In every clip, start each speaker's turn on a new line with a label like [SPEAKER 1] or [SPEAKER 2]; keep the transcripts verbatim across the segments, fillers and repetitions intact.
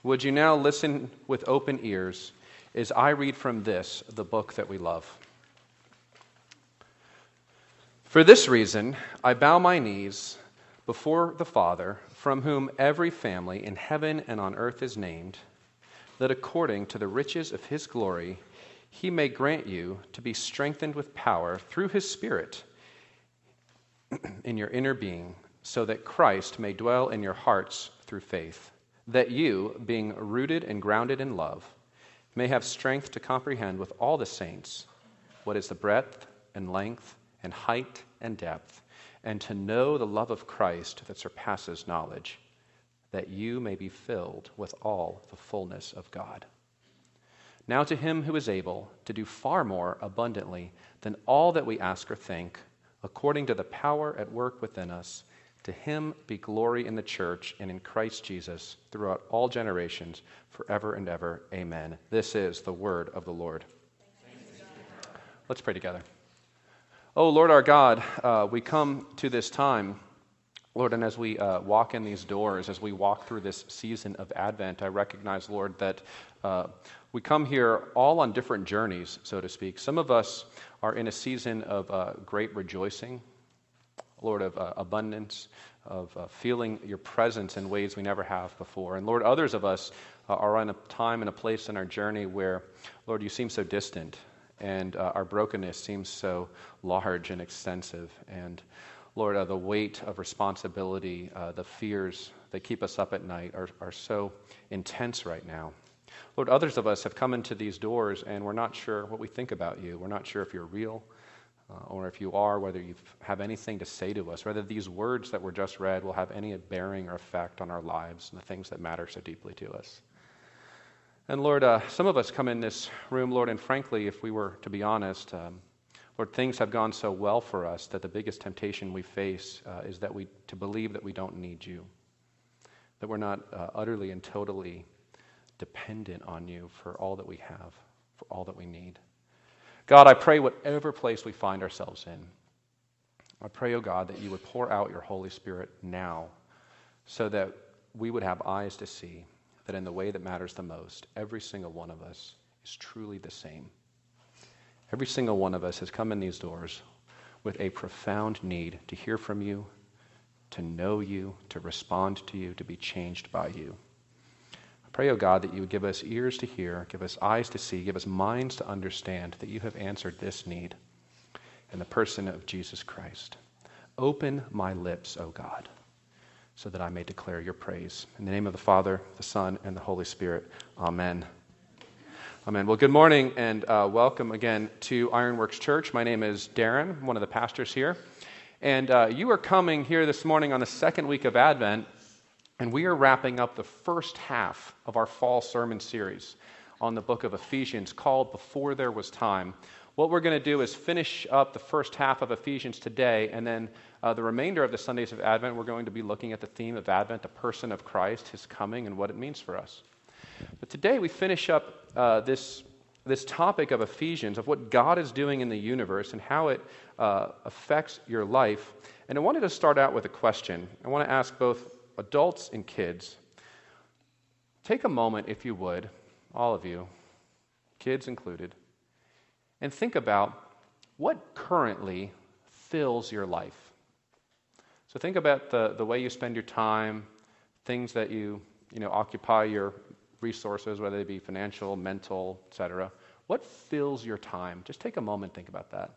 [SPEAKER 1] Would you now listen with open ears as I read from this, the book that we love? For this reason, I bow my knees before the Father, from whom every family in heaven and on earth is named, that according to the riches of his glory, he may grant you to be strengthened with power through his Spirit in your inner being, so that Christ may dwell in your hearts through faith, that you, being rooted and grounded in love, may have strength to comprehend with all the saints what is the breadth and length and height and depth, and to know the love of Christ that surpasses knowledge, that you may be filled with all the fullness of God. Now to him who is able to do far more abundantly than all that we ask or think, according to the power at work within us, to him be glory in the church and in Christ Jesus throughout all generations, forever and ever. Amen. This is the word of the Lord. Let's pray together. Oh, Lord our God, uh, we come to this time, Lord, and as we uh, walk in these doors, as we walk through this season of Advent, I recognize, Lord, that uh, we come here all on different journeys, so to speak. Some of us are in a season of uh, great rejoicing, Lord, of uh, abundance, of uh, feeling your presence in ways we never have before. And Lord, others of us uh, are in a time and a place in our journey where, Lord, you seem so distant, and uh, our brokenness seems so large and extensive. And Lord, uh, the weight of responsibility, uh, the fears that keep us up at night are, are so intense right now. Lord, others of us have come into these doors and we're not sure what we think about you. We're not sure if you're real, uh, or if you are, whether you have anything to say to us, whether these words that were just read will have any bearing or effect on our lives and the things that matter so deeply to us. And Lord, uh, some of us come in this room, Lord, and frankly, if we were to be honest, um, Lord, things have gone so well for us that the biggest temptation we face uh, is that we to believe that we don't need you, that we're not uh, utterly and totally dependent on you for all that we have, for all that we need. God, I pray whatever place we find ourselves in, I pray, oh God, that you would pour out your Holy Spirit now so that we would have eyes to see that in the way that matters the most, every single one of us is truly the same. Every single one of us has come in these doors with a profound need to hear from you, to know you, to respond to you, to be changed by you. I pray, oh God, that you would give us ears to hear, give us eyes to see, give us minds to understand that you have answered this need in the person of Jesus Christ. Open my lips, O God, so that I may declare your praise. In the name of the Father, the Son, and the Holy Spirit. Amen. Amen. Well, good morning and uh, welcome again to Ironworks Church. My name is Darren, I'm one of the pastors here. And uh, you are coming here this morning on the second week of Advent, and we are wrapping up the first half of our fall sermon series on the book of Ephesians called Before There Was Time. What we're going to do is finish up the first half of Ephesians today, and then uh, the remainder of the Sundays of Advent, we're going to be looking at the theme of Advent, the person of Christ, his coming, and what it means for us. But today we finish up uh, this, this topic of Ephesians, of what God is doing in the universe and how it uh, affects your life. And I wanted to start out with a question. I want to ask both adults and kids. Take a moment, if you would, all of you, kids included, and think about what currently fills your life. So think about the, the way you spend your time, things that you, you know, occupy your resources, whether they be financial, mental, et cetera. What fills your time? Just take a moment, think about that.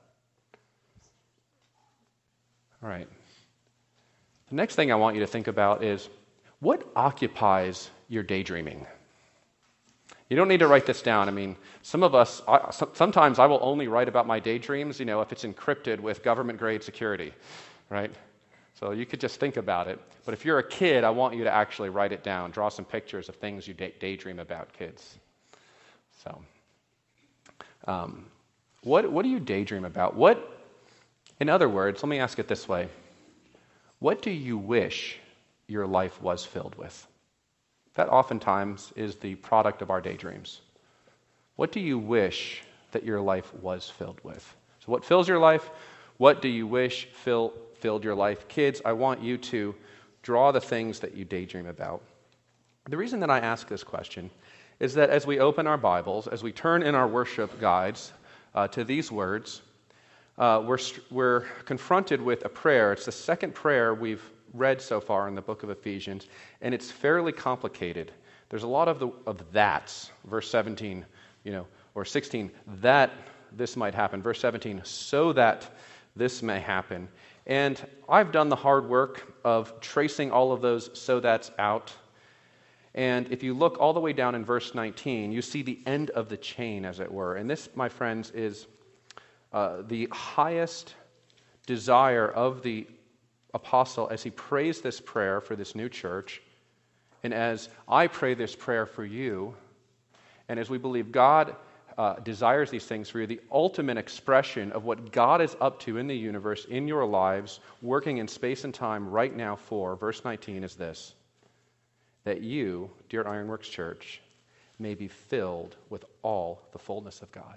[SPEAKER 1] All right. The next thing I want you to think about is what occupies your daydreaming? You don't need to write this down. I mean, some of us, I, sometimes I will only write about my daydreams, you know, if it's encrypted with government-grade security, right? So you could just think about it. But if you're a kid, I want you to actually write it down. Draw some pictures of things you day- daydream about, kids. So, um, what what do you daydream about? What, in other words, let me ask it this way. What do you wish your life was filled with? That oftentimes is the product of our daydreams. What do you wish that your life was filled with? So what fills your life? What do you wish fill, filled your life? Kids, I want you to draw the things that you daydream about. The reason that I ask this question is that as we open our Bibles, as we turn in our worship guides uh, to these words, uh, we're, we're confronted with a prayer. It's the second prayer we've read so far in the book of Ephesians, and it's fairly complicated. There's a lot of the of that's, verse seventeen, you know, or sixteen, that this might happen. Verse seventeen, so that this may happen. And I've done the hard work of tracing all of those so that's out. And if you look all the way down in verse nineteen, you see the end of the chain, as it were. And this, my friends, is uh, the highest desire of the apostle as he prays this prayer for this new church, and as I pray this prayer for you, and as we believe God uh, desires these things for you, the ultimate expression of what God is up to in the universe, in your lives, working in space and time right now for, verse nineteen is this: that you, dear Ironworks Church, may be filled with all the fullness of God.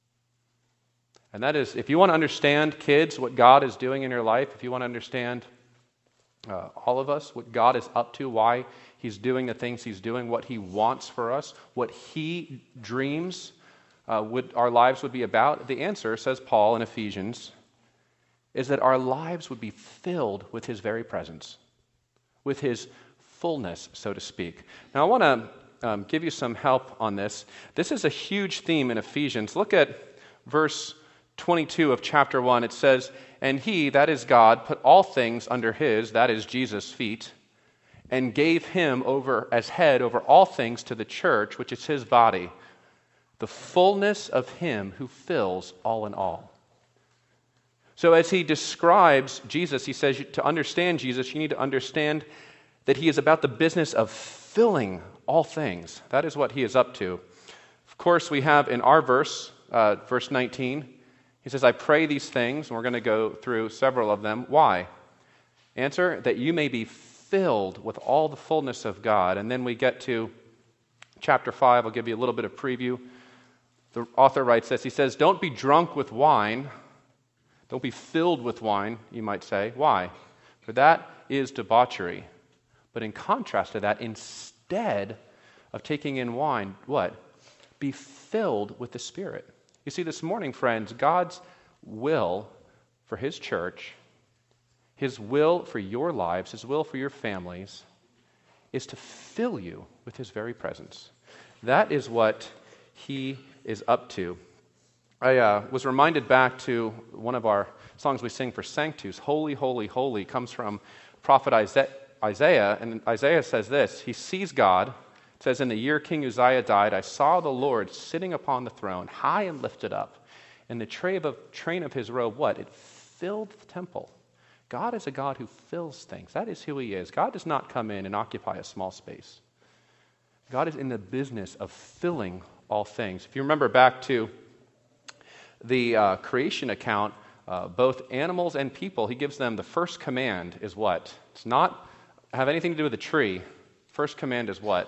[SPEAKER 1] And that is, if you want to understand, kids, what God is doing in your life, if you want to understand, uh, all of us, what God is up to, why He's doing the things He's doing, what He wants for us, what He dreams uh, would our lives would be about, the answer, says Paul in Ephesians, is that our lives would be filled with His very presence, with His fullness, so to speak. Now, I want to um, give you some help on this. This is a huge theme in Ephesians. Look at verse twenty-two of chapter one. It says, "And He, that is God, put all things under His," that is Jesus' feet, "and gave Him over as head over all things to the church, which is His body, the fullness of Him who fills all in all." So as he describes Jesus, he says to understand Jesus, you need to understand that He is about the business of filling all things. That is what He is up to. Of course, we have in our verse, uh, verse nineteen, he says, "I pray these things," and we're going to go through several of them. Why? Answer, that you may be filled with all the fullness of God. And then we get to chapter five. I'll give you a little bit of preview. The author writes this. He says, "Don't be drunk with wine." Don't be filled with wine, you might say. Why? For that is debauchery. But in contrast to that, instead of taking in wine, what? Be filled with the Spirit. You see, this morning, friends, God's will for His church, His will for your lives, His will for your families, is to fill you with His very presence. That is what He is up to. I uh, was reminded back to one of our songs we sing for Sanctus, "Holy, Holy, Holy," comes from prophet Isaiah. Isaiah, and Isaiah says this, he sees God. It says, "In the year King Uzziah died, I saw the Lord sitting upon the throne, high and lifted up, and the train of, train of His robe," what? It filled the temple. God is a God who fills things. That is who He is. God does not come in and occupy a small space. God is in the business of filling all things. If you remember back to the uh, creation account, uh, both animals and people, He gives them the first command is what? It's not have anything to do with the tree. First command is what?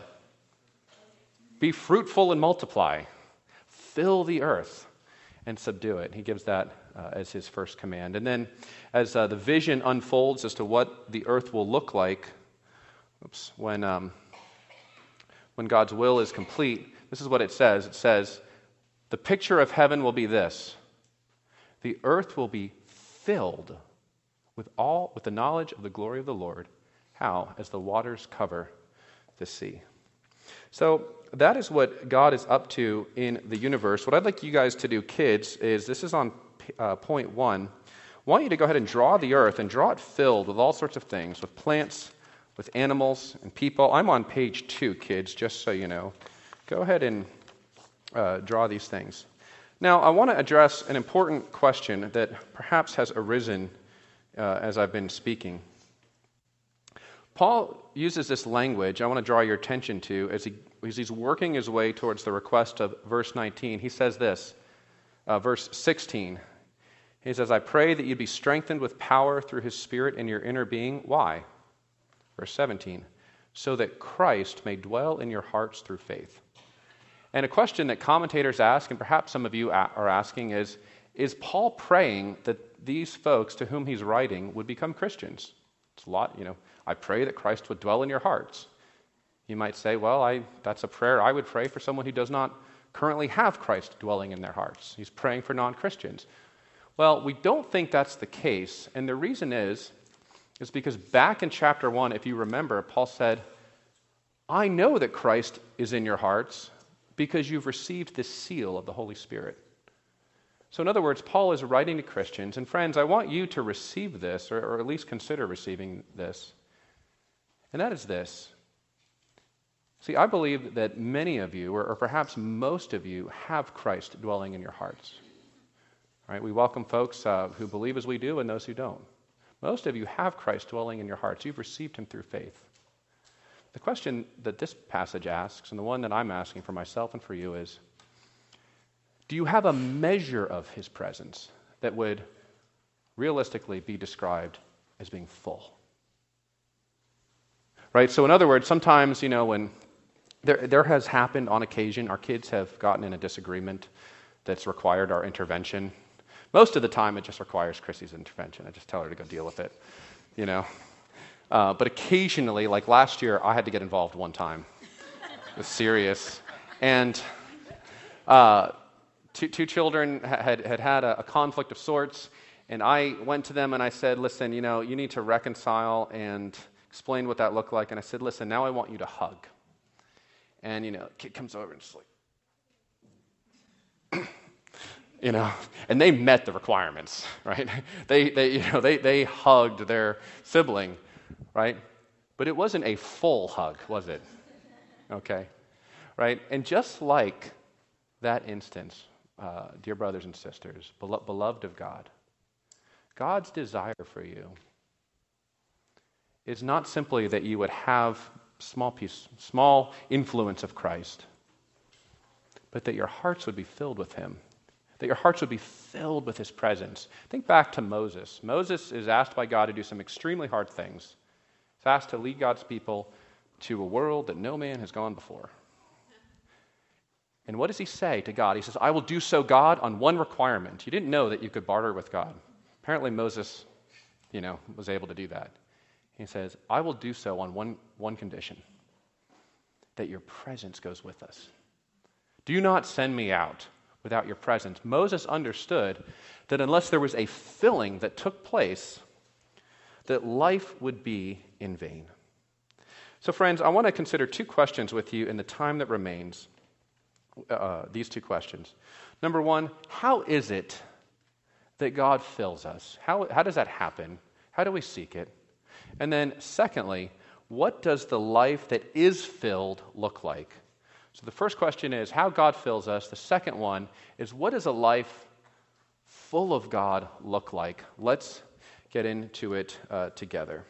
[SPEAKER 1] Be fruitful and multiply. Fill the earth and subdue it. He gives that uh, as His first command. And then as uh, the vision unfolds as to what the earth will look like, oops, when, um, when God's will is complete, this is what it says. It says, "The picture of heaven will be this: the earth will be filled with all with the knowledge of the glory of the Lord." How? As the waters cover the sea. So that is what God is up to in the universe. What I'd like you guys to do, kids, is this is on uh, point one. I want you to go ahead and draw the earth and draw it filled with all sorts of things, with plants, with animals, and people. I'm on page two, kids, just so you know. Go ahead and uh, draw these things. Now, I want to address an important question that perhaps has arisen uh, as I've been speaking. Paul uses this language I want to draw your attention to as, he, as he's working his way towards the request of verse nineteen. He says this, uh, verse sixteen. He says, "I pray that you be strengthened with power through His Spirit in your inner being." Why? Verse seventeen. "So that Christ may dwell in your hearts through faith." And a question that commentators ask, and perhaps some of you are asking, is, is Paul praying that these folks to whom he's writing would become Christians? It's a lot, you know. I pray that Christ would dwell in your hearts. You might say, well, I, that's a prayer I would pray for someone who does not currently have Christ dwelling in their hearts. He's praying for non-Christians. Well, we don't think that's the case, and the reason is, is because back in chapter one, if you remember, Paul said, I know that Christ is in your hearts because you've received this seal of the Holy Spirit. So in other words, Paul is writing to Christians, and friends, I want you to receive this, or, or at least consider receiving this, and that is this. See, I believe that many of you, or, or perhaps most of you, have Christ dwelling in your hearts. All right, we welcome folks uh, who believe as we do and those who don't. Most of you have Christ dwelling in your hearts. You've received him through faith. The question that this passage asks, and the one that I'm asking for myself and for you is, do you have a measure of his presence that would realistically be described as being full? Right? So in other words, sometimes, you know, when there, there has happened on occasion, our kids have gotten in a disagreement that's required our intervention. Most of the time, it just requires Chrissy's intervention. I just tell her to go deal with it, you know. Uh, but occasionally, like last year, I had to get involved one time. It was serious. And uh, two, two children had had, had a, a conflict of sorts, and I went to them and I said, listen, you know, you need to reconcile, and explained what that looked like. And I said, listen, now I want you to hug. And, you know, kid comes over and just like, you know, and they met the requirements, right? They, they, you know, they, they hugged their sibling, right? But it wasn't a full hug, was it? Okay, right? And just like that instance, uh, dear brothers and sisters, belo- beloved of God, God's desire for you is not simply that you would have small piece, small influence of Christ, but that your hearts would be filled with him. That your hearts would be filled with his presence. Think back to Moses. Moses is asked by God to do some extremely hard things. He's asked to lead God's people to a world that no man has gone before. And what does he say to God? He says, I will do so, God, on one requirement. You didn't know that you could barter with God. Apparently Moses, you know, was able to do that. He says, I will do so on one, one condition, that your presence goes with us. Do not send me out without your presence. Moses understood that unless there was a filling that took place, that life would be in vain. So friends, I want to consider two questions with you in the time that remains. Uh, these two questions. Number one, how is it that God fills us? How, how does that happen? How do we seek it? And then secondly, what does the life that is filled look like? So the first question is how God fills us. The second one is what does a life full of God look like? Let's get into it uh, together.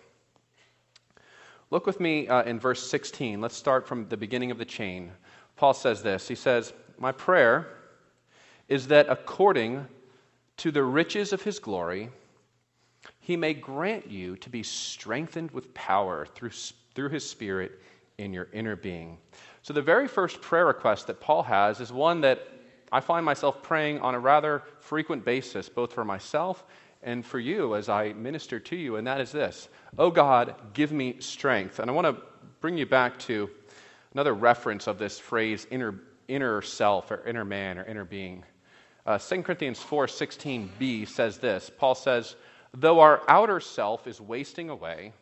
[SPEAKER 1] Look with me uh, in verse sixteen. Let's start from the beginning of the chain. Paul says this. He says, my prayer is that according to the riches of his glory, he may grant you to be strengthened with power through, through his Spirit in your inner being. So the very first prayer request that Paul has is one that I find myself praying on a rather frequent basis, both for myself and for you as I minister to you, and that is this. Oh God, give me strength. And I want to bring you back to another reference of this phrase, inner, inner self or inner man or inner being. Uh, Second Corinthians four sixteen b says this. Paul says, though our outer self is wasting away,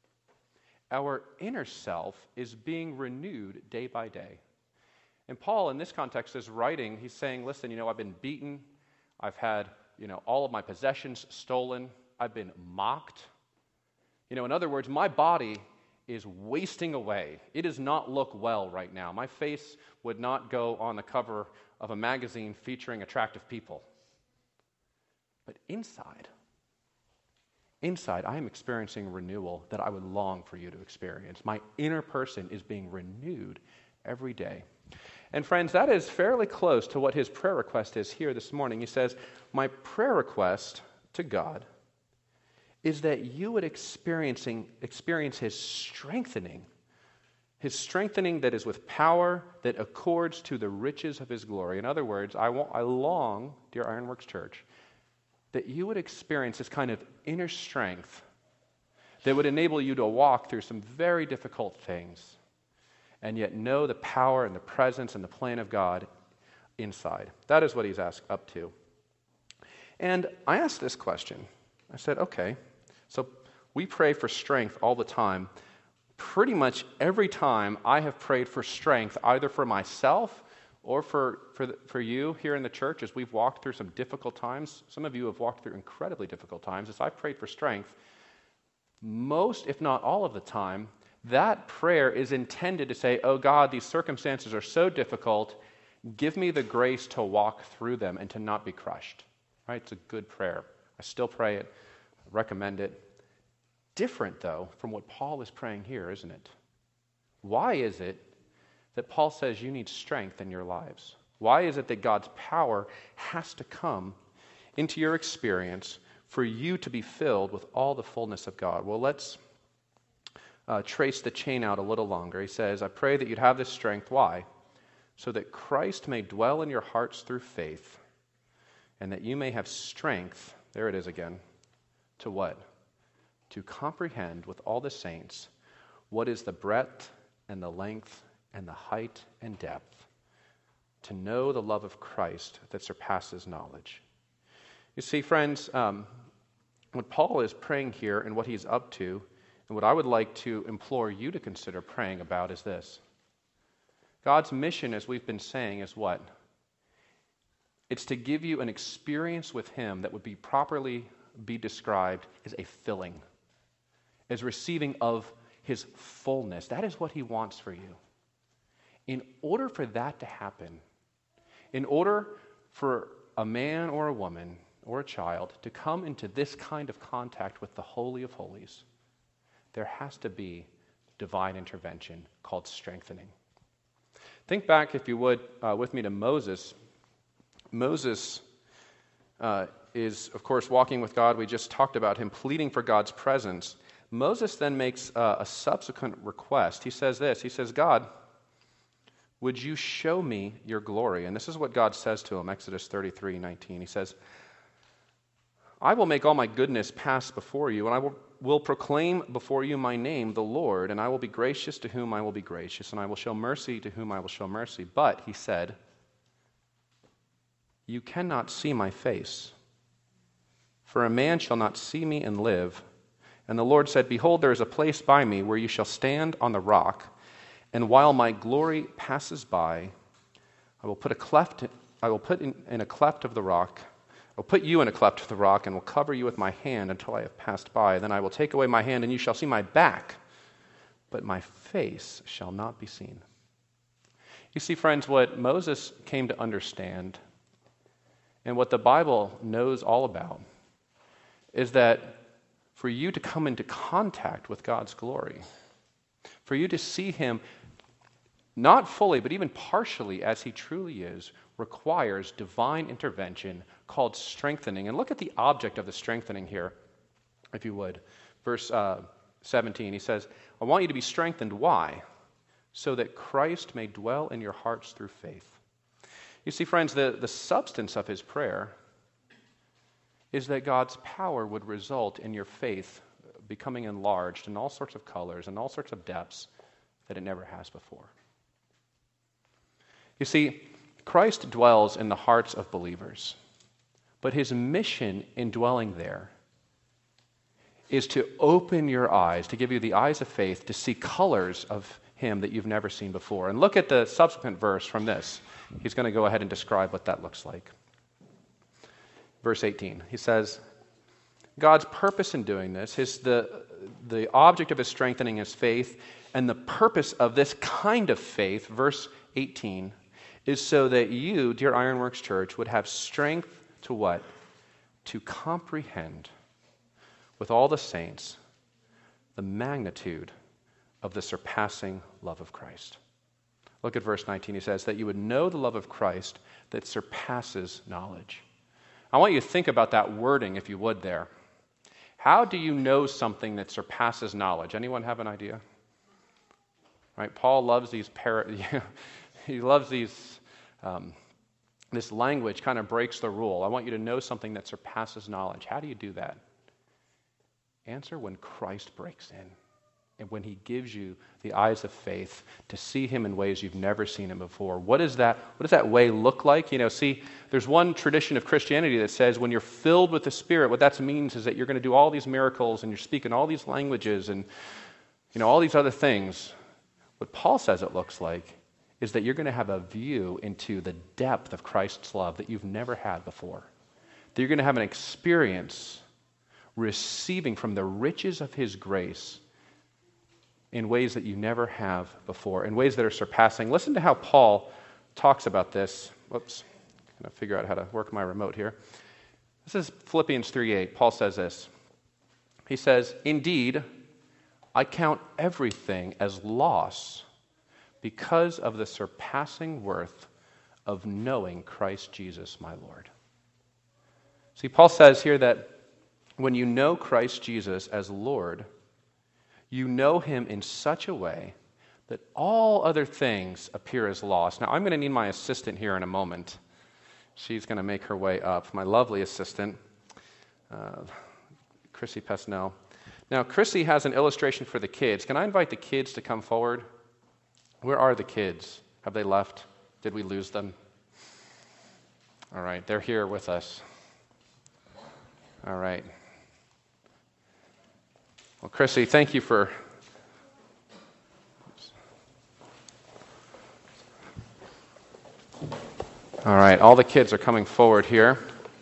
[SPEAKER 1] our inner self is being renewed day by day. And Paul, in this context, is writing, he's saying, listen, you know, I've been beaten. I've had, you know, all of my possessions stolen. I've been mocked. You know, in other words, my body is wasting away. It does not look well right now. My face would not go on the cover of a magazine featuring attractive people. But inside, Inside, I am experiencing renewal that I would long for you to experience. My inner person is being renewed every day. And friends, that is fairly close to what his prayer request is here this morning. He says, my prayer request to God is that you would experiencing, experience his strengthening, his strengthening that is with power that accords to the riches of his glory. In other words, I, want, I long, dear Ironworks Church, that you would experience this kind of inner strength that would enable you to walk through some very difficult things. and yet know the power and the presence and the plan of God inside. That is what he's asked up to. And I asked this question. I said, okay, so we pray for strength all the time. Pretty much every time I have prayed for strength, either for myself or for, for, the, for you here in the church, as we've walked through some difficult times. Some of you have walked through incredibly difficult times. As I've prayed for strength, most, if not all of the time, that prayer is intended to say, oh God, these circumstances are so difficult, give me the grace to walk through them and to not be crushed. Right? It's a good prayer. I still pray it, I recommend it. Different, though, from what Paul is praying here, isn't it? Why is it that Paul says you need strength in your lives? Why is it that God's power has to come into your experience for you to be filled with all the fullness of God? Well, let's uh, trace the chain out a little longer. He says, I pray that you'd have this strength. Why? So that Christ may dwell in your hearts through faith, and that you may have strength, there it is again, to what? To comprehend with all the saints what is the breadth and the length and the height and depth, to know the love of Christ that surpasses knowledge. You see, friends, um, what Paul is praying here and what he's up to, and what I would like to implore you to consider praying about is this. God's mission, as we've been saying, is what? It's to give you an experience with him that would be properly be described as a filling, as receiving of his fullness. That is what he wants for you. In order for that to happen, in order for a man or a woman or a child to come into this kind of contact with the Holy of Holies, there has to be divine intervention called strengthening. Think back, if you would, uh, with me to Moses. Moses uh, is, of course, walking with God. We just talked about him pleading for God's presence. Moses then makes uh, a subsequent request. He says this, he says, God, would you show me your glory? And this is what God says to him, Exodus thirty-three nineteen. He says, I will make all my goodness pass before you, and I will, will proclaim before you my name, the Lord, and I will be gracious to whom I will be gracious, and I will show mercy to whom I will show mercy. But, he said, you cannot see my face, for a man shall not see me and live. And the Lord said, behold, there is a place by me where you shall stand on the rock, and while my glory passes by, I will put a cleft, I will put in, in a cleft of the rock, I will put you in a cleft of the rock, and will cover you with my hand until I have passed by. Then I will take away my hand, and you shall see my back, but my face shall not be seen. You see, friends, what Moses came to understand, and what the Bible knows all about, is that for you to come into contact with God's glory, for you to see him not fully, but even partially as he truly is, requires divine intervention called strengthening. And look at the object of the strengthening here, if you would. Verse uh, seventeen, he says, I want you to be strengthened. Why? So that Christ may dwell in your hearts through faith. You see, friends, the, the substance of his prayer is that God's power would result in your faith becoming enlarged in all sorts of colors and all sorts of depths that it never has before. You see, Christ dwells in the hearts of believers, but his mission in dwelling there is to open your eyes, to give you the eyes of faith, to see colors of him that you've never seen before. And look at the subsequent verse from this. He's going to go ahead and describe what that looks like. Verse eighteen, he says, God's purpose in doing this, his, the, the object of his strengthening his faith, and the purpose of this kind of faith, verse eighteen, is so that you, dear Ironworks Church, would have strength to what? To comprehend with all the saints the magnitude of the surpassing love of Christ. Look at verse nineteen. He says that you would know the love of Christ that surpasses knowledge. I want you to think about that wording, if you would, there. How do you know something that surpasses knowledge? Anyone have an idea? Right? Paul loves these par- he loves these um, this language kind of breaks the rule. I want you to know something that surpasses knowledge. How do you do that? Answer: when Christ breaks in. and when he gives you the eyes of faith to see him in ways you've never seen him before. What is that? What does that way look like? You know, see, there's one tradition of Christianity that says when you're filled with the Spirit, what that means is that you're going to do all these miracles and you're speaking all these languages and, you know, all these other things. What Paul says it looks like is that you're going to have a view into the depth of Christ's love that you've never had before. That you're going to have an experience receiving from the riches of his grace in ways that you never have before, in ways that are surpassing. Listen to how Paul talks about this. Whoops, I'm going to figure out how to work my remote here. This is Philippians three eight. Paul says this. He says, "Indeed, I count everything as loss because of the surpassing worth of knowing Christ Jesus my Lord." See, Paul says here that when you know Christ Jesus as Lord, you know him in such a way that all other things appear as loss. Now, I'm going to need my assistant here in a moment. She's going to make her way up. My lovely assistant, uh, Chrissy Pesnell. Now, Chrissy has an illustration for the kids. Can I invite the kids to come forward? Where are the kids? Have they left? Did we lose them? All right, they're here with us. All right. Well, Chrissy, thank you for... All right, all the kids are coming forward here.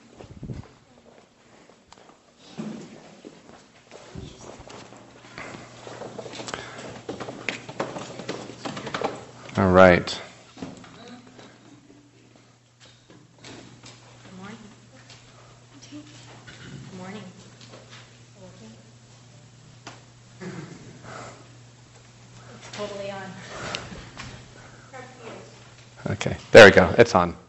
[SPEAKER 1] All right.
[SPEAKER 2] Good morning. Good morning. It's totally on.
[SPEAKER 1] Okay, there we go. It's on.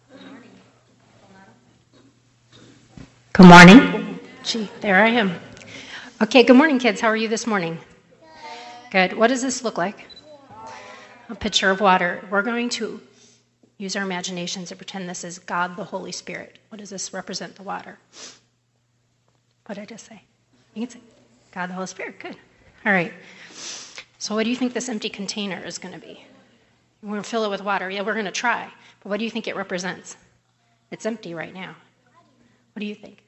[SPEAKER 2] Good morning. Gee, there I am. Okay, good morning, kids. How are you this morning? Good. What does this look like? A pitcher of water. We're going to use our imaginations and pretend this is God, the Holy Spirit. What does this represent, the water? What did I just say? You can say God, the Holy Spirit. Good. All right. So what do you think this empty container is going to be? We're going to fill it with water. Yeah, we're going to try. But what do you think it represents? It's empty right now. What do you think?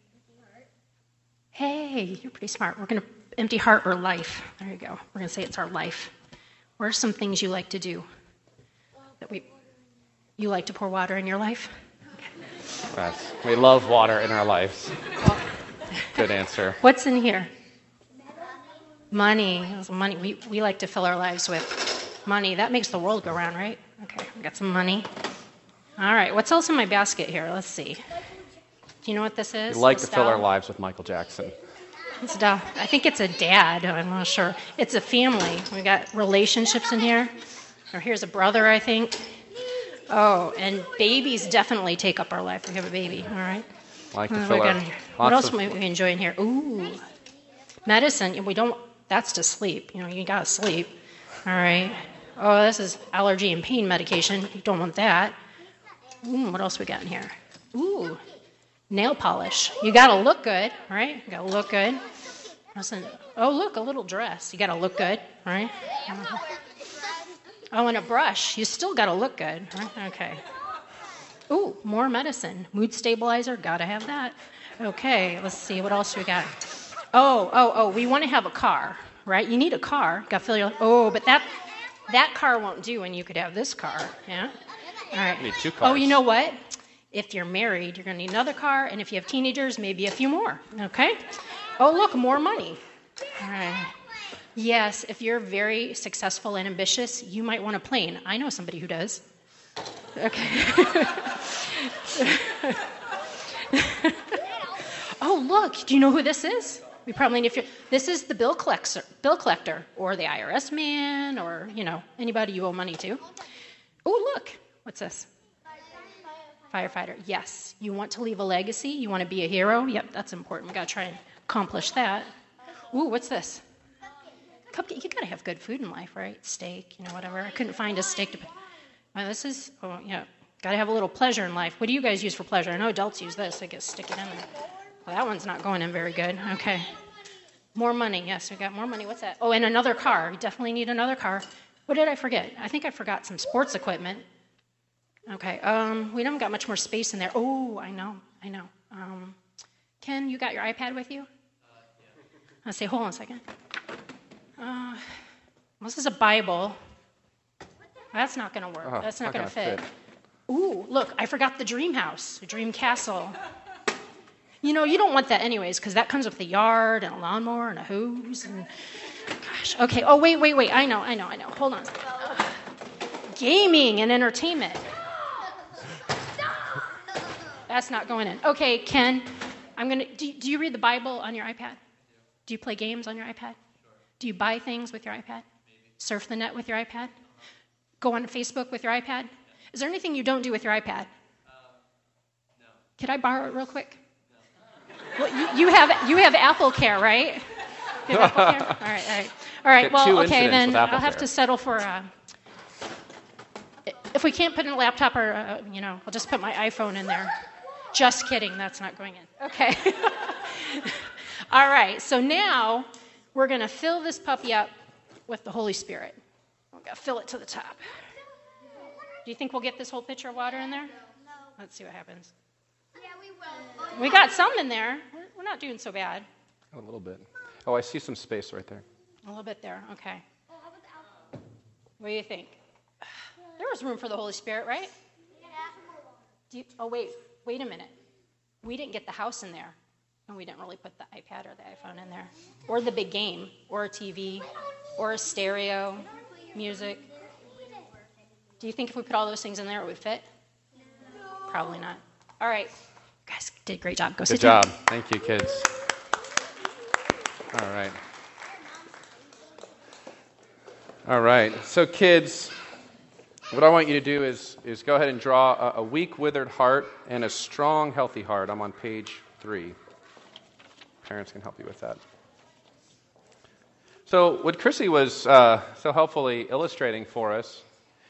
[SPEAKER 2] Hey, you're pretty smart. We're going to empty heart or life. There you go. We're going to say it's our life. What are some things you like to do? That we, you like to pour water in your life? Okay.
[SPEAKER 1] Yes, we love water in our lives. Good answer.
[SPEAKER 2] What's in here? Money. Money. We we like to fill our lives with money. That makes the world go round, right? Okay, we got some money. All right. What's else in my basket here? Let's see. Do you know what this is?
[SPEAKER 1] We like
[SPEAKER 2] This
[SPEAKER 1] to fill
[SPEAKER 2] doll?
[SPEAKER 1] our lives with Michael Jackson.
[SPEAKER 2] It's a doll. I think it's a dad. I'm not sure. It's a family. We got relationships in here. Or here's a brother, I think. Oh, and babies definitely take up our life. We have a baby. All right.
[SPEAKER 1] Like to
[SPEAKER 2] Uh,
[SPEAKER 1] fill
[SPEAKER 2] we
[SPEAKER 1] our,
[SPEAKER 2] got- what
[SPEAKER 1] lots
[SPEAKER 2] else
[SPEAKER 1] of-
[SPEAKER 2] might we enjoy in here? Ooh, medicine. We don't. That's to sleep. You know, you gotta sleep. All right. Oh, this is allergy and pain medication. You don't want that. Ooh, what else we got in here? Ooh, nail polish. You gotta look good, right? You gotta look good. Listen. Oh, look, a little dress. You gotta look good, right? Oh, and a brush. You still gotta look good, right? Okay. Ooh, more medicine. Mood stabilizer, gotta have that. Okay, let's see, what else we got? Oh, oh, oh, we want to have a car, right? You need a car. Gotta fill your, oh, but that that car won't do, and you could have this car, yeah? All right.
[SPEAKER 1] You need two cars.
[SPEAKER 2] Oh, you know what? If you're married, you're gonna need another car, and if you have teenagers, maybe a few more, okay? Oh, look, more money. All right. Yes, if you're very successful and ambitious, you might want a plane. I know somebody who does. Okay. Oh, look, do you know who this is? We probably need if you this is the bill collector, bill collector, or the I R S man, or, you know, anybody you owe money to. Oh, look, what's this? Firefighter. Yes, you want to leave a legacy, you want to be a hero. Yep, that's important. We got to try and accomplish that. Ooh, what's this? Cupcake. You got to have good food in life, right? Steak, you know, whatever. I couldn't find a steak to put. Oh, this is, oh, yeah, got to have a little pleasure in life. What do you guys use for pleasure? I know adults use this. I guess stick it in there. Well, that one's not going in very good. Okay. More money. Yes, we got more money. What's that? Oh, and another car. We definitely need another car. What did I forget? I think I forgot some sports equipment. Okay. Um, we haven't got much more space in there. Oh, I know. I know. Um, Ken, you got your iPad with you? Uh, yeah. I'll say, hold on a second. Uh, this is a Bible. That's not going to work.
[SPEAKER 1] Oh,
[SPEAKER 2] That's not,
[SPEAKER 1] not
[SPEAKER 2] going to
[SPEAKER 1] fit.
[SPEAKER 2] fit. Ooh, look, I forgot the dream house, the dream castle. You know, you don't want that anyways, because that comes with a yard and a lawnmower and a hose and, gosh. Okay, oh, wait, wait, wait. I know, I know, I know. Hold on. Uh, gaming and entertainment. That's not going in. Okay, Ken, I'm going to, do, do you read the Bible on your iPad? Do you play games on your iPad? Do you buy things with your iPad? Surf the net with your iPad? Go on Facebook with your iPad? Is there anything you don't do with your iPad? Uh, no. Could I borrow it real quick? No. Well, you, you have you have Apple Care, right? You have Apple Care? All right, all right. All right,
[SPEAKER 1] Get
[SPEAKER 2] well,
[SPEAKER 1] two
[SPEAKER 2] okay,
[SPEAKER 1] incidents
[SPEAKER 2] then
[SPEAKER 1] with Apple
[SPEAKER 2] I'll have
[SPEAKER 1] Care.
[SPEAKER 2] to settle for, uh, if we can't put in a laptop or, uh, you know, I'll just put my iPhone in there. Just kidding, that's not going in. Okay. All right, so now we're going to fill this puppy up with the Holy Spirit. We're going to fill it to the top. Do you think we'll get this whole pitcher of water in there? No. Let's see what happens. Yeah, we will. We got some in there. We're, we're not doing so bad.
[SPEAKER 1] A little bit. Oh, I see some space right there.
[SPEAKER 2] A little bit there. Okay. What do you think? There was room for the Holy Spirit, right? Yeah. Do you, oh, wait. Wait a minute. We didn't get the house in there, and we didn't really put the iPad or the iPhone in there, or the big game, or a T V, or a stereo, music. Do you think if we put all those things in there, it would fit? No. Probably not. All right. You guys did a great job. Go
[SPEAKER 1] Good
[SPEAKER 2] sit
[SPEAKER 1] job.
[SPEAKER 2] down.
[SPEAKER 1] Thank you, kids. All right. All right. So, kids, what I want you to do is, is go ahead and draw a, a weak, withered heart and a strong, healthy heart. I'm on page three. Parents can help you with that. So, what Chrissy was uh, so helpfully illustrating for us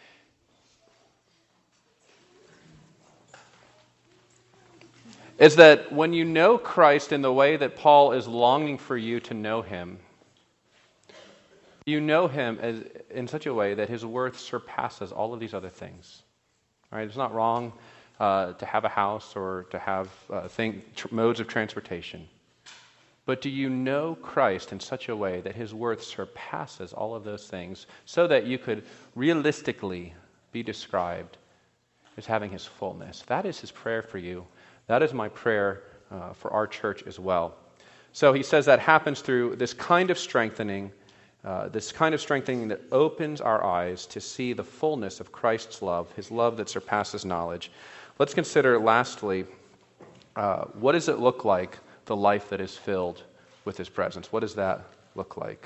[SPEAKER 1] is that when you know Christ in the way that Paul is longing for you to know him, you know him as, in such a way that his worth surpasses all of these other things. All right, it's not wrong uh, to have a house or to have uh, thing, tr- modes of transportation. But do you know Christ in such a way that his worth surpasses all of those things so that you could realistically be described as having his fullness? That is his prayer for you. That is my prayer uh, for our church as well. So he says that happens through this kind of strengthening, uh, this kind of strengthening that opens our eyes to see the fullness of Christ's love, his love that surpasses knowledge. Let's consider lastly, uh, what does it look like, the life that is filled with his presence? What does that look like?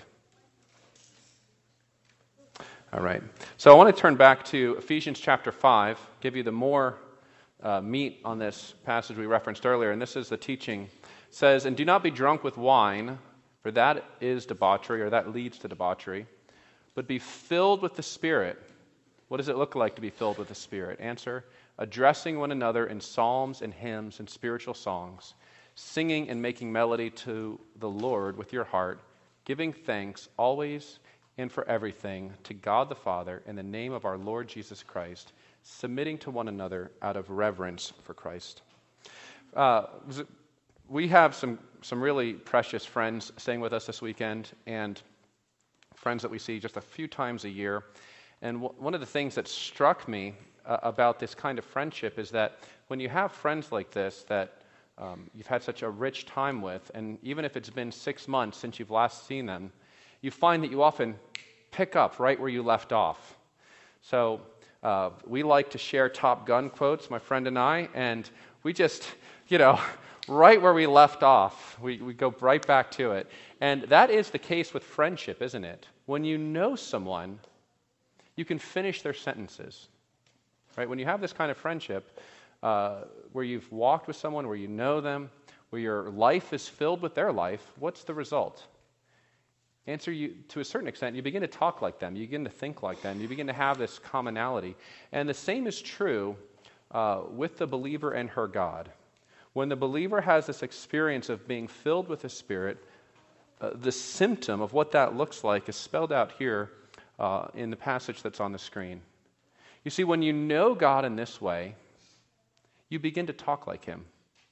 [SPEAKER 1] All right. So I want to turn back to Ephesians chapter five, give you the more Uh, meat on this passage we referenced earlier, and this is the teaching. It says, "And do not be drunk with wine, for that is debauchery, or that leads to debauchery, but be filled with the Spirit." What does it look like to be filled with the Spirit? Answer, addressing one another in psalms and hymns and spiritual songs, singing and making melody to the Lord with your heart, giving thanks always and for everything to God the Father in the name of our Lord Jesus Christ, submitting to one another out of reverence for Christ. Uh, we have some, some really precious friends staying with us this weekend, and friends that we see just a few times a year. And w- one of the things that struck me uh, about this kind of friendship is that when you have friends like this that um, you've had such a rich time with, and even if it's been six months since you've last seen them, you find that you often pick up right where you left off. So Uh, we like to share Top Gun quotes, my friend and I, and we just, you know, right where we left off, we, we go right back to it. And that is the case with friendship, isn't it? When you know someone, you can finish their sentences, right? When you have this kind of friendship, uh, where you've walked with someone, where you know them, where your life is filled with their life, what's the result? Answer, you to a certain extent, you begin to talk like them, you begin to think like them, you begin to have this commonality. And the same is true uh, with the believer and her God. When the believer has this experience of being filled with the Spirit, uh, the symptom of what that looks like is spelled out here uh, in the passage that's on the screen. You see, when you know God in this way, you begin to talk like him.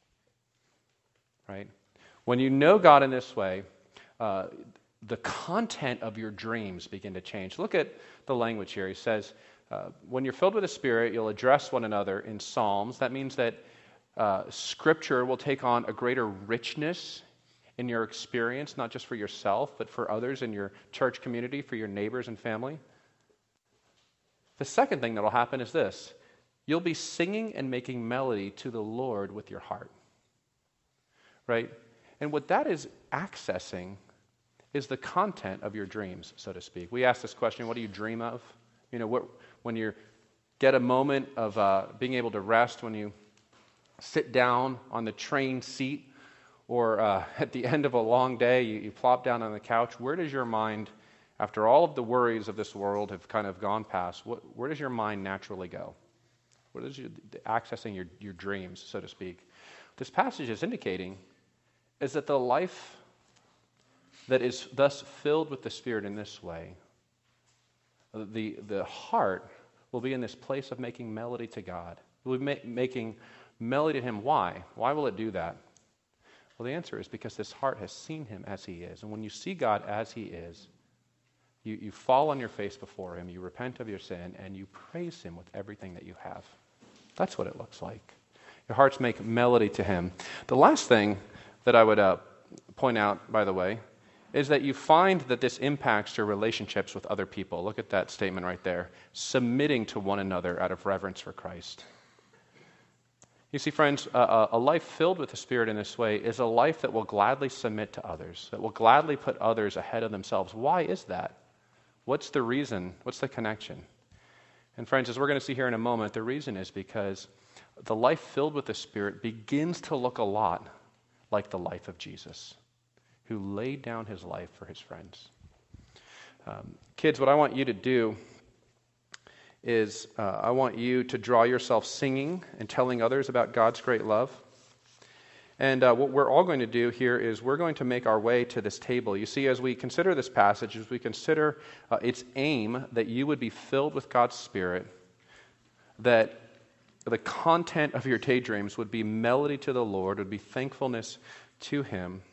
[SPEAKER 1] Right? When you know God in this way, uh, the content of your dreams begin to change. Look at the language here. He says, uh, when you're filled with the Spirit, you'll address one another in psalms. That means that uh, Scripture will take on a greater richness in your experience, not just for yourself, but for others in your church community, for your neighbors and family. The second thing that will happen is this. You'll be singing and making melody to the Lord with your heart. Right? And what that is accessing is the content of your dreams, so to speak. We ask this question, what do you dream of? You know, what, when you get a moment of uh, being able to rest, when you sit down on the train seat, or uh, at the end of a long day, you, you plop down on the couch, where does your mind, after all of the worries of this world have kind of gone past, what, where does your mind naturally go? What is your, accessing your, your dreams, so to speak? This passage is indicating is that the life that is thus filled with the Spirit in this way, the, the heart will be in this place of making melody to God. It will be ma- making melody to him. Why? Why will it do that? Well, the answer is because this heart has seen him as he is. And when you see God as he is, you, you fall on your face before him, you repent of your sin, and you praise him with everything that you have. That's what it looks like. Your hearts make melody to him. The last thing that I would uh, point out, by the way, is that you find that this impacts your relationships with other people. Look at that statement right there. Submitting to one another out of reverence for Christ. You see, friends, a, a life filled with the Spirit in this way is a life that will gladly submit to others, that will gladly put others ahead of themselves. Why is that? What's the reason? What's the connection? And friends, as we're going to see here in a moment, the reason is because the life filled with the Spirit begins to look a lot like the life of Jesus, who laid down his life for his friends. Um, kids, what I want you to do is uh, I want you to draw yourself singing and telling others about God's great love. And uh, what we're all going to do here is we're going to make our way to this table. You see, as we consider this passage, as we consider uh, its aim that you would be filled with God's Spirit, that the content of your daydreams would be melody to the Lord, would be thankfulness to him,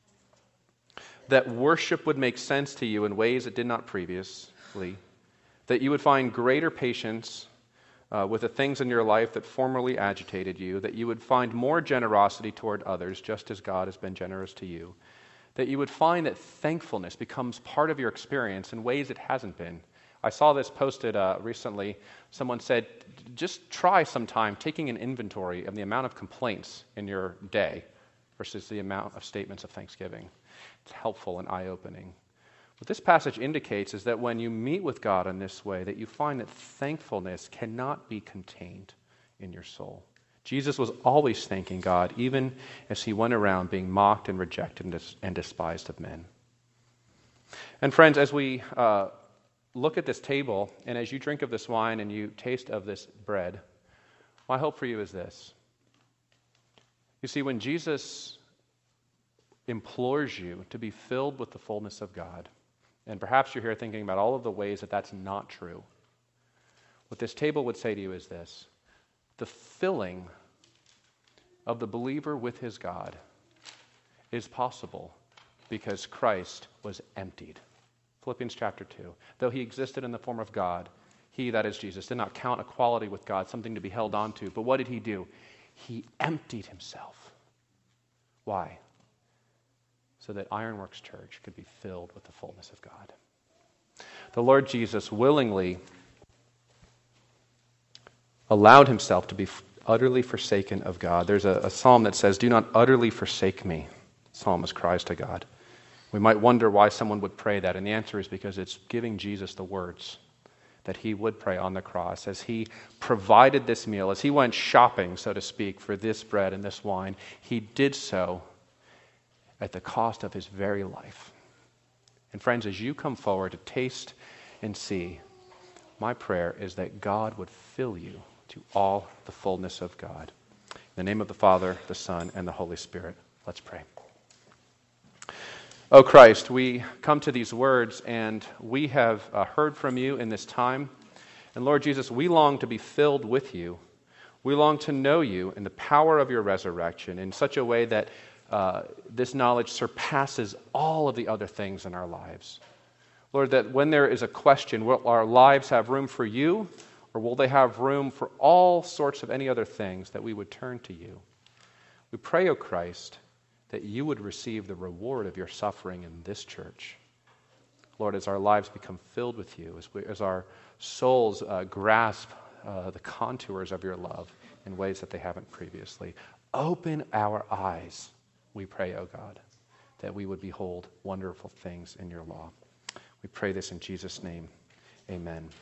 [SPEAKER 1] that worship would make sense to you in ways it did not previously, that you would find greater patience uh, with the things in your life that formerly agitated you, that you would find more generosity toward others, just as God has been generous to you, that you would find that thankfulness becomes part of your experience in ways it hasn't been. I saw this posted uh, recently. Someone said, just try sometime taking an inventory of the amount of complaints in your day versus the amount of statements of thanksgiving. It's helpful and eye-opening. What this passage indicates is that when you meet with God in this way, that you find that thankfulness cannot be contained in your soul. Jesus was always thanking God, even as he went around being mocked and rejected and, dis- and despised of men. And friends, as we uh, look at this table, and as you drink of this wine and you taste of this bread, my hope for you is this. You see, when Jesus implores you to be filled with the fullness of God, and perhaps you're here thinking about all of the ways that that's not true, what this table would say to you is this: the filling of the believer with his God is possible because Christ was emptied. Philippians chapter two. Though he existed in the form of God, he, that is Jesus, did not count equality with God something to be held on to. But what did he do? He emptied himself. Why? So that Ironworks Church could be filled with the fullness of God. The Lord Jesus willingly allowed himself to be utterly forsaken of God. There's a, a psalm that says, "Do not utterly forsake me." The psalmist cries to God. We might wonder why someone would pray that, and the answer is because it's giving Jesus the words that he would pray on the cross. As he provided this meal, as he went shopping, so to speak, for this bread and this wine, he did so at the cost of his very life. And friends, as you come forward to taste and see, my prayer is that God would fill you to all the fullness of God. In the name of the Father, the Son, and the Holy Spirit, let's pray. O Christ, we come to these words, and we have uh, heard from you in this time. And Lord Jesus, we long to be filled with you. We long to know you in the power of your resurrection in such a way that uh, this knowledge surpasses all of the other things in our lives. Lord, that when there is a question, will our lives have room for you, or will they have room for all sorts of any other things, that we would turn to you? We pray, O Christ, that you would receive the reward of your suffering in this church. Lord, as our lives become filled with you, as, we, as our souls uh, grasp uh, the contours of your love in ways that they haven't previously, open our eyes, we pray, O God, that we would behold wonderful things in your law. We pray this in Jesus' name. Amen.